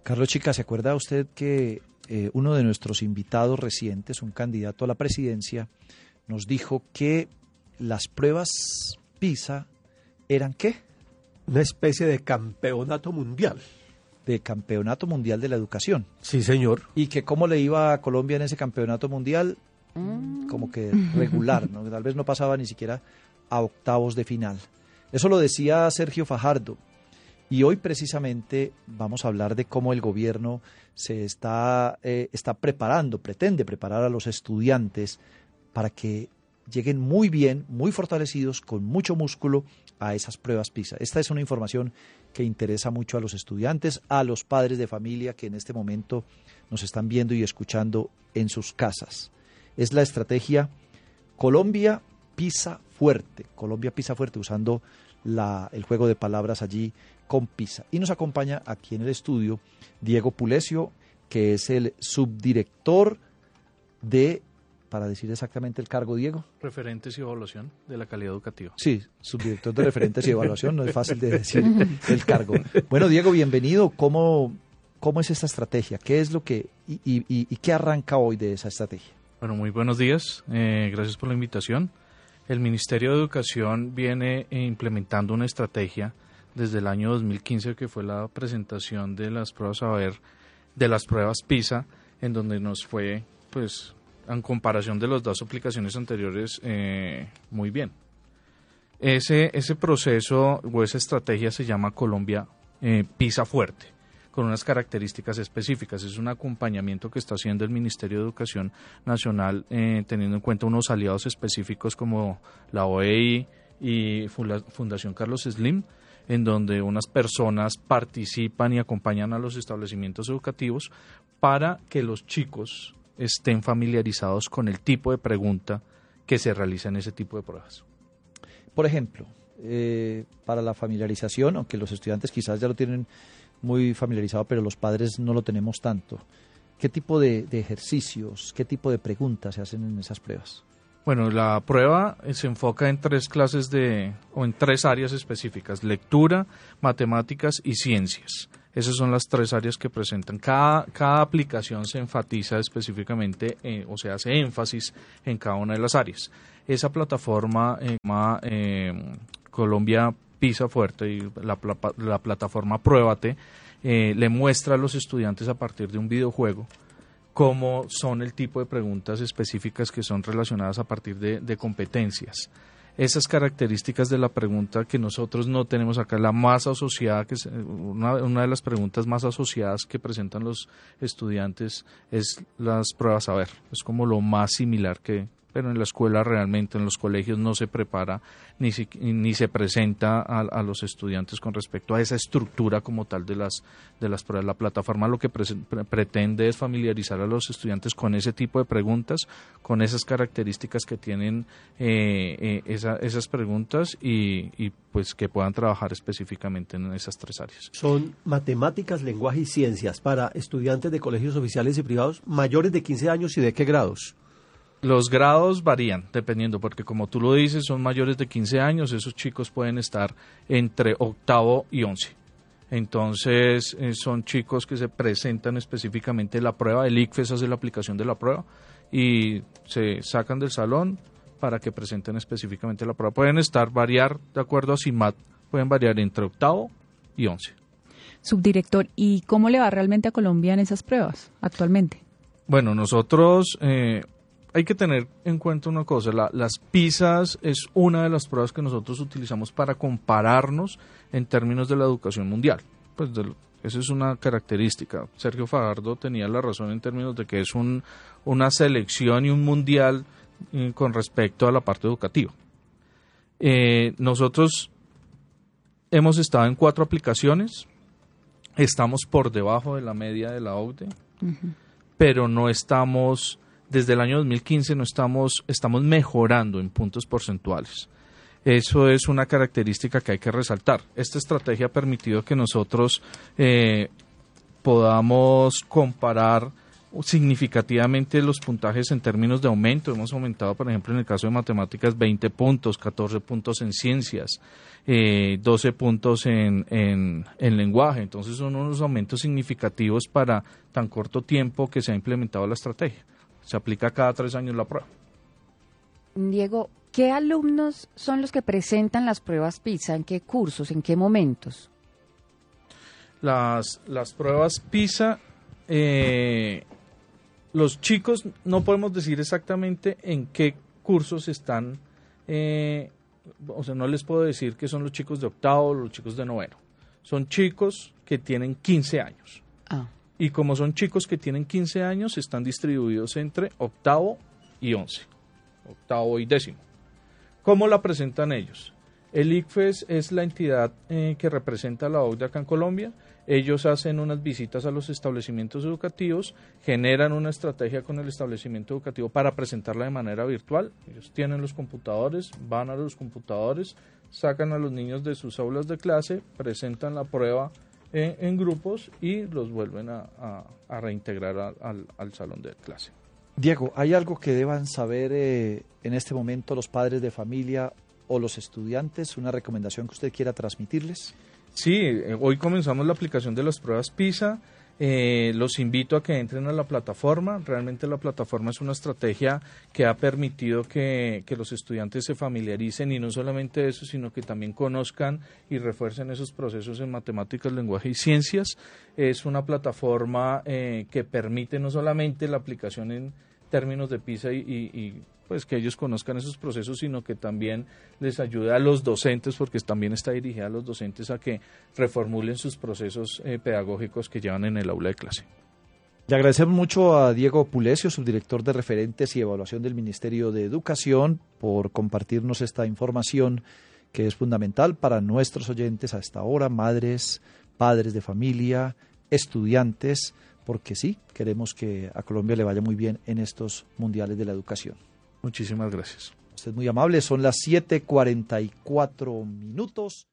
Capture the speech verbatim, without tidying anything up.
Carlos Chica, ¿se acuerda usted que eh, uno de nuestros invitados recientes, un candidato a la presidencia, nos dijo que las pruebas PISA eran ¿qué? Una especie de campeonato mundial. De campeonato mundial de la educación. Sí, señor. Y que cómo le iba a Colombia en ese campeonato mundial, mm. como que regular, ¿no? Tal vez no pasaba ni siquiera a octavos de final. Eso lo decía Sergio Fajardo. Y hoy precisamente vamos a hablar de cómo el gobierno se está, eh, está preparando, pretende preparar a los estudiantes para que lleguen muy bien, muy fortalecidos, con mucho músculo a esas pruebas PISA. Esta es una información que interesa mucho a los estudiantes, a los padres de familia que en este momento nos están viendo y escuchando en sus casas. Es la estrategia Colombia PISA Fuerte, Colombia PISA Fuerte, usando la, el juego de palabras allí con PISA. Y nos acompaña aquí en el estudio Diego Pulesio, que es el subdirector de, para decir exactamente el cargo, Diego. Referentes y evaluación de la calidad educativa. Sí, subdirector de referentes y evaluación, no es fácil de decir el cargo. Bueno, Diego, bienvenido. ¿Cómo, cómo es esta estrategia? ¿Qué es lo que y, y, y qué arranca hoy de esa estrategia? Bueno, muy buenos días. Eh, gracias por la invitación. El Ministerio de Educación viene implementando una estrategia desde el año dos mil quince, que fue la presentación de las pruebas saber, de las pruebas PISA, en donde nos fue, pues, en comparación de las dos aplicaciones anteriores, eh, muy bien. Ese, ese proceso o esa estrategia se llama Colombia eh, PISA Fuerte, con unas características específicas. Es un acompañamiento que está haciendo el Ministerio de Educación Nacional, eh, teniendo en cuenta unos aliados específicos como la O E I y Fundación Carlos Slim, en donde unas personas participan y acompañan a los establecimientos educativos para que los chicos estén familiarizados con el tipo de pregunta que se realiza en ese tipo de pruebas. Por ejemplo, eh, para la familiarización, aunque los estudiantes quizás ya lo tienen muy familiarizado, pero los padres no lo tenemos tanto, ¿qué tipo de, de ejercicios, qué tipo de preguntas se hacen en esas pruebas? Bueno, la prueba se enfoca en tres clases de, o en tres áreas específicas: lectura, matemáticas y ciencias. Esas son las tres áreas que presentan. Cada, cada aplicación se enfatiza específicamente, eh, o se hace énfasis en cada una de las áreas. Esa plataforma eh, llama eh, Colombia PISA Fuerte, y la, la, la plataforma Pruébate eh, le muestra a los estudiantes a partir de un videojuego cómo son el tipo de preguntas específicas que son relacionadas a partir de, de competencias. Esas características de la pregunta que nosotros no tenemos acá, la más asociada, que es una, una de las preguntas más asociadas que presentan los estudiantes es las pruebas saber. Es como lo más similar que, pero en la escuela realmente, en los colegios no se prepara ni, si, ni se presenta a, a los estudiantes con respecto a esa estructura como tal de las, de las pruebas. La plataforma lo que pre, pre, pretende es familiarizar a los estudiantes con ese tipo de preguntas, con esas características que tienen eh, eh, esa, esas preguntas y, y pues que puedan trabajar específicamente en esas tres áreas. Son matemáticas, lenguaje y ciencias para estudiantes de colegios oficiales y privados mayores de quince años, ¿y de qué grados? Los grados varían, dependiendo, porque como tú lo dices, son mayores de quince años, esos chicos pueden estar entre octavo y once. Entonces, eh, son chicos que se presentan específicamente la prueba, el ICFES hace la aplicación de la prueba y se sacan del salón para que presenten específicamente la prueba. Pueden estar, variar de acuerdo a CIMAT, pueden variar entre octavo y once. Subdirector, ¿y cómo le va realmente a Colombia en esas pruebas actualmente? Bueno, nosotros... Eh, Hay que tener en cuenta una cosa, la, las PISAs es una de las pruebas que nosotros utilizamos para compararnos en términos de la educación mundial. Pues de, esa es una característica. Sergio Fajardo tenía la razón en términos de que es un, una selección y un mundial eh, con respecto a la parte educativa. Eh, nosotros hemos estado en cuatro aplicaciones, estamos por debajo de la media de la O C D E, uh-huh. pero no estamos... Desde el año dos mil quince no estamos, estamos mejorando en puntos porcentuales. Eso es una característica que hay que resaltar. Esta estrategia ha permitido que nosotros eh, podamos comparar significativamente los puntajes en términos de aumento. Hemos aumentado, por ejemplo, en el caso de matemáticas, veinte puntos, catorce puntos en ciencias, eh, doce puntos en, en, en lenguaje. Entonces son unos aumentos significativos para tan corto tiempo que se ha implementado la estrategia. Se aplica cada tres años la prueba. Diego, ¿qué alumnos son los que presentan las pruebas PISA? ¿En qué cursos? ¿En qué momentos? Las, las pruebas PISA, eh, los chicos no podemos decir exactamente en qué cursos están, eh, o sea, no les puedo decir que son los chicos de octavo o los chicos de noveno. Son chicos que tienen quince años. Ah. Y como son chicos que tienen quince años, están distribuidos entre octavo y once, octavo y décimo. ¿Cómo la presentan ellos? El ICFES es la entidad eh, que representa a la O C D E acá en Colombia. Ellos hacen unas visitas a los establecimientos educativos, generan una estrategia con el establecimiento educativo para presentarla de manera virtual. Ellos tienen los computadores, van a los computadores, sacan a los niños de sus aulas de clase, presentan la prueba en, en grupos y los vuelven a, a, a reintegrar a, al, al salón de clase. Diego, ¿hay algo que deban saber eh, en este momento los padres de familia o los estudiantes? ¿Una recomendación que usted quiera transmitirles? Sí, eh, hoy comenzamos la aplicación de las pruebas PISA. Eh, los invito a que entren a la plataforma. Realmente la plataforma es una estrategia que ha permitido que, que los estudiantes se familiaricen, y no solamente eso, sino que también conozcan y refuercen esos procesos en matemáticas, lenguaje y ciencias. Es una plataforma eh, que permite no solamente la aplicación en términos de PISA y, y, y pues que ellos conozcan esos procesos, sino que también les ayuda a los docentes, porque también está dirigida a los docentes a que reformulen sus procesos eh, pedagógicos que llevan en el aula de clase. Le agradecemos mucho a Diego Pulesio, subdirector de Referentes y Evaluación del Ministerio de Educación, por compartirnos esta información que es fundamental para nuestros oyentes a esta hora, madres, padres de familia, estudiantes, porque sí, queremos que a Colombia le vaya muy bien en estos mundiales de la educación. Muchísimas gracias. Usted es muy amable, son las siete cuarenta y cuatro minutos.